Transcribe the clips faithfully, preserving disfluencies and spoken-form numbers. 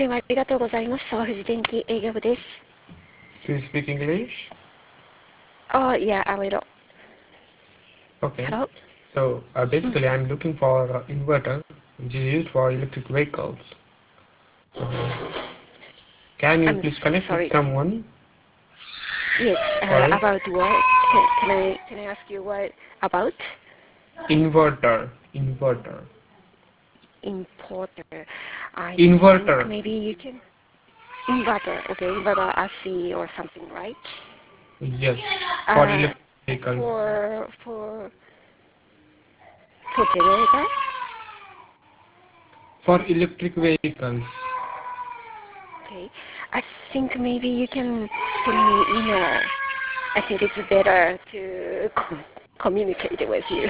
電話ありがとうございます。沢藤電機営業部です。 Do you speak English? Oh, yeah, a little. Okay. Hello? So uh, basically, I'm looking for an inverter which is used for electric vehicles. So can you I'm please so connect with sorry. someone? Yes, uh, Sorry. about what? Can, can I can I ask you what about? Inverter. Inverter. Importer. I think Inverter. maybe you can inverter. Okay, inverter I C or something, right? Yes. For Uh, electric vehicles. for for for generator. For electric vehicles. Okay, I think maybe you can send me email. I think it's better to com- communicate with you.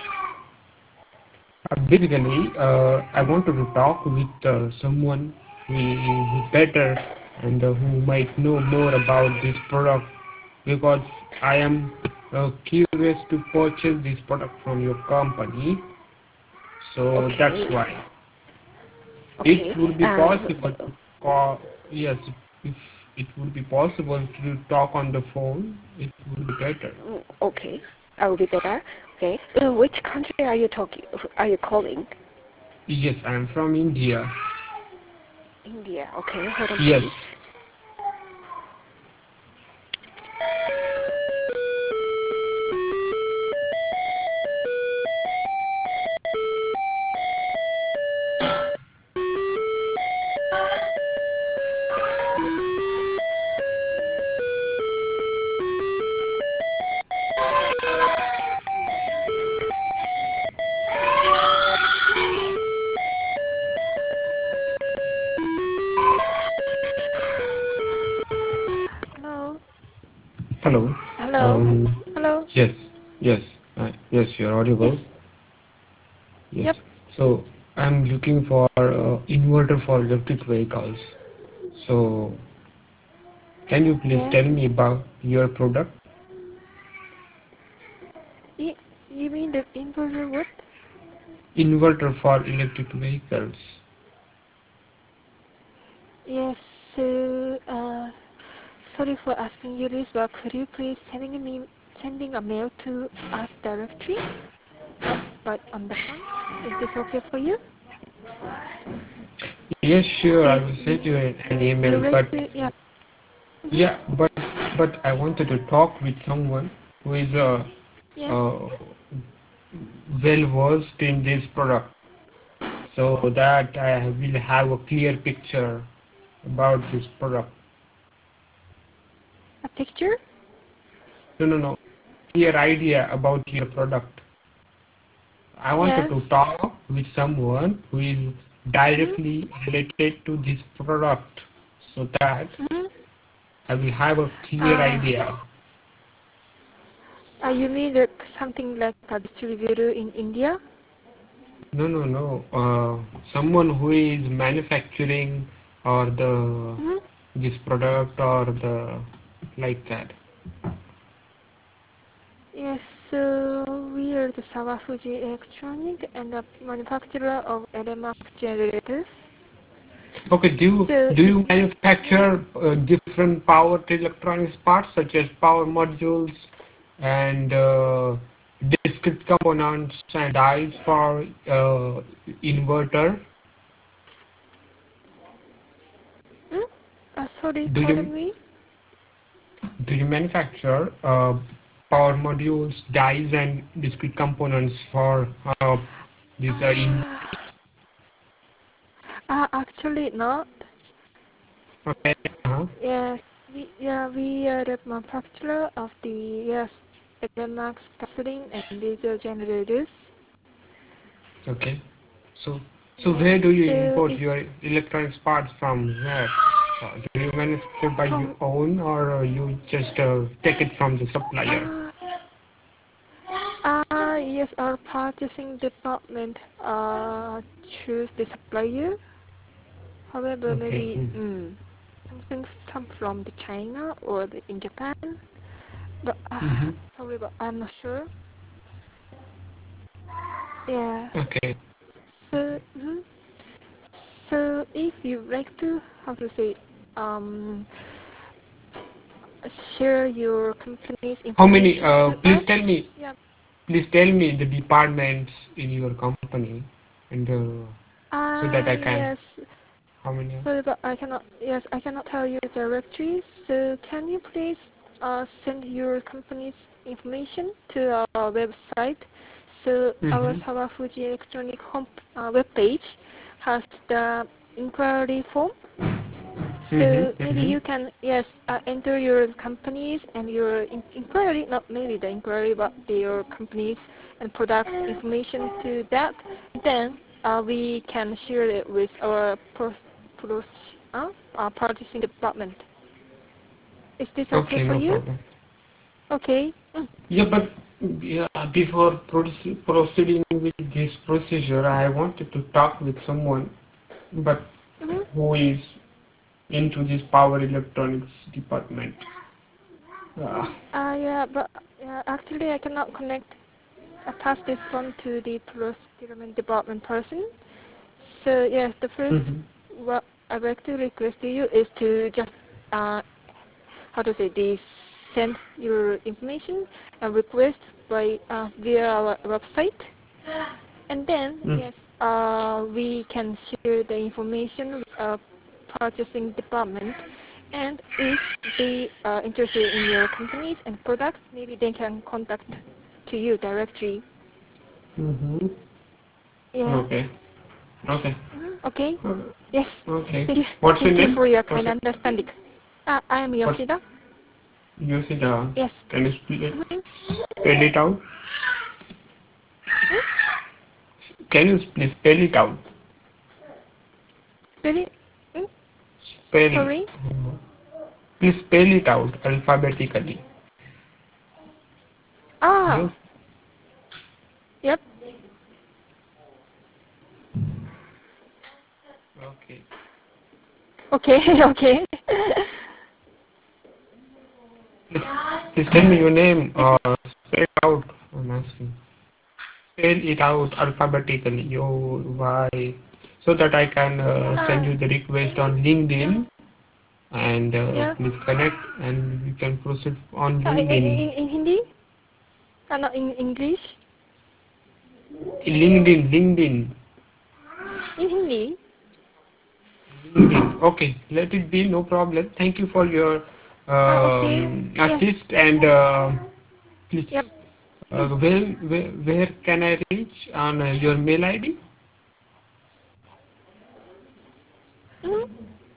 Uh, basically, uh, I wanted to talk with uh, someone who is better and uh, who might know more about this product because I am uh, curious to purchase this product from your company. So that's Okay, why. It okay. would be Uh, possible to call, yes, if it would be possible to talk on the phone, it would be better. mm, okay, I will be better. Okay. Uh, which country are you talking? Are you calling? Yes, I am from India. India. Okay, hold on, Yes. please. Hello. Hello. Hello. Um, Hello. yes, yes, uh, yes, you're Yes. audible. Yes. Yep. So I'm looking for uh, inverter for electric vehicles. So can you please Yes. tell me about your product? Y- you mean the inverter what? Inverter for electric vehicles. Yes. So, uh, sorry for asking you this, but could you please sending me sending a mail to us directly, not but on the phone? Is this okay for you? Yes, sure, I Is will send you you an, an you you email. ready But to yeah? Mhm. yeah, but but I wanted to talk with someone who is uh, Yes. uh, well versed in this product, so that I will have a clear picture about this product. A picture? No, no, no. Clear idea about your product. I wanted Yes. to talk with someone who is Mhm. directly related to this product so that Mhm. I will have a clear Uh, idea. uh, you mean like something like a distributor in India? No, no, no. Uh, someone who is manufacturing or the Mhm. this product or the like that. Yes. So we are the Sawafuji Electronic and the manufacturer of L M F generators. Okay, do you, So do if you you mhm. manufacture uh, different power to electronics parts such as power modules and uh, discrete components and dies for uh, inverter? Hmm? Uh, sorry, Do you pardon me. do you manufacture uh, power modules, dies, and discrete components for uh, this uh, in Ah, uh, actually not. okay, uh-huh. Yes, we, yeah, we are the manufacturer of the yes, L M X gasoline and diesel generators. Okay. So so Yes, where do you so import if your electronics parts from? Where? Uh, do you manufacture by your from own or uh, you just uh, take it from the supplier? ah ah yes, our purchasing department uh choose the supplier. However, Okay. maybe Hmm. mm, something come from the China or the, in Japan. But uh, Mm-hmm. sorry, but I'm not sure. Yeah. Okay. So, mhm. So if you like to, how to say, um, share your company's How many? information Uh, to please us, tell me. yeah. Please tell me the departments in your company, and uh, so that Ah, I can. yes. How many? Sorry, but I cannot. Yes, I cannot tell you directly. So can you please uh, send your company's information to our website? So our Mm-hmm. Sawafuji Electronic home uh, web page has the inquiry form. So Mm-hmm. maybe Mm-hmm. you can, yes, uh, enter your companies and your in- inquiry, not maybe the inquiry, but the, your companies and products information to that. Then uh, we can share it with our pro- pro- uh, uh, purchasing department. Is this okay Okay, for no you? problem. Okay. Mm. Yeah, but yeah, before proce- proceeding with this procedure, I wanted to talk with someone, but Mm-hmm. who is into this power electronics department. Uh, Uh, yeah, but uh, actually I cannot connect, uh, pass this phone to the procurement department person. So yes, the first mhm. what I'd like to request to you is to just uh, how to say this, send your information and request by uh, via our website, and then Mm. yes, uh, we can share the information with our purchasing department, and if they are interested in your companies and products, maybe they can contact to you directly. Mm-hmm. Yeah. Okay. Okay. Mhm. Okay. Uh, Yes. Okay. Thank you. What's your Thank you name? for your What's kind your, understanding. Uh, I am what's Yoshida. you said? Uh, Yes. can you spell it, Mhm. spell it out? Hmm? Can you please spell it out? Very. Hmm? Spell. Sorry. Please spell it out alphabetically. Ah. Yes. Yep. Okay. Okay. Okay. Please, please tell me your name Yes. or spell it out. I'm asking. Spell it out alphabetically. O Y, so that I can uh, send Ah. you the request on LinkedIn and uh, Yeah. please connect and we can proceed on Uh, in, LinkedIn. in, in Hindi? Uh, not in English. LinkedIn, LinkedIn, In Hindi. LinkedIn. Okay, let it be, no problem. Thank you for your Ah. Okay. um, Yes. assist and uh, Yep. please, uh, where, where where can I reach on uh, your mail I D? Mhm.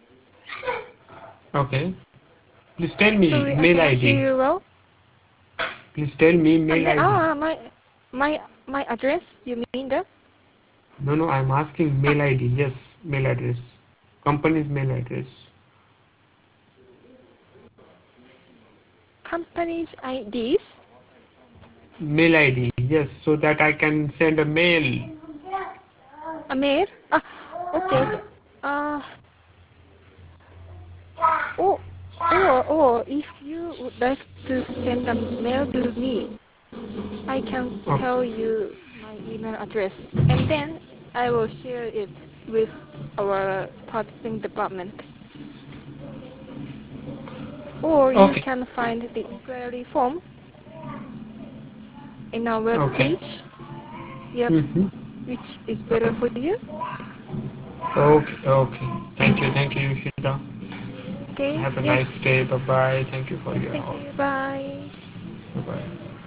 Okay, please tell me Sorry, I mail cannot hear I D. you well. Please tell me Uh, mail ma- I D. ah, my my my address. You mean the No, no, I'm asking ah, mail I D. Yes, mail address. Company's mail address. company's I Ds? Mail I D. Yes, so that I can send a mail. A mail? Ah. Okay. Okay. Uh. Or or or if you would like to send a mail to me, I can Oh, tell you my email address, and then I will share it with our purchasing department. Or you okay, can find the inquiry form in our web okay. page. Yep, Mm-hmm. which is better for you. Okay, okay. Thank you, thank you, Yushida. Okay, Have a nice yes. day. Bye bye. Thank you for your Thank help. you. Bye. Bye bye.